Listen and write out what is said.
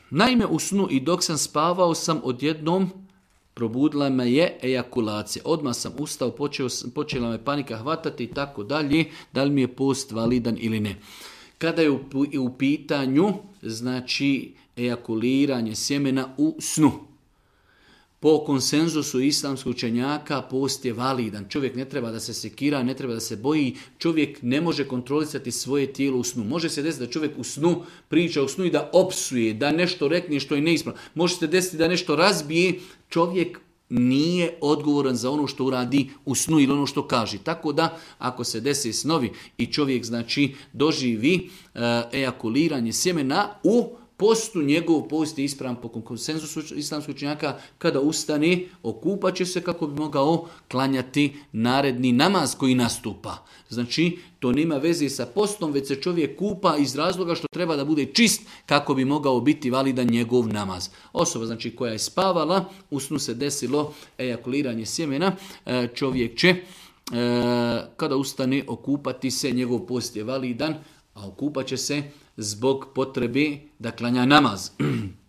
Naime, u snu i dok sam spavao sam odjednom probudila me je ejakulacija. Odmah sam ustao, počela me panika hvatati i tako dalje. Da li mi je post validan ili ne? Kada je u pitanju, znači, ejakuliranje sjemena u snu, po konsenzusu islamskih učenjaka post je validan. Čovjek ne treba da se sekira, ne treba da se boji. Čovjek ne može kontrolisati svoje tijelo u snu. Može se desiti da čovjek u snu priča u snu i da opsuje, da nešto rekne što je neispravno. Može se desiti da nešto razbije. Čovjek nije odgovoran za ono što uradi u snu ili ono što kaže. Tako da, ako se desi snovi i čovjek, znači, doživi ejakuliranje sjemena u postu, njegov post je ispravan po konsenzusu islamskih učenjaka. Kada ustane, okupat će se kako bi mogao klanjati naredni namaz koji nastupa. Znači, to nema veze sa postom, već se čovjek kupa iz razloga što treba da bude čist kako bi mogao biti validan njegov namaz. Osoba, znači, koja je spavala, u snu se desilo ejakuliranje sjemena, čovjek će, kada ustane, okupati se, njegov post je validan, a okupat će se zbog potrebe da klanja namaz.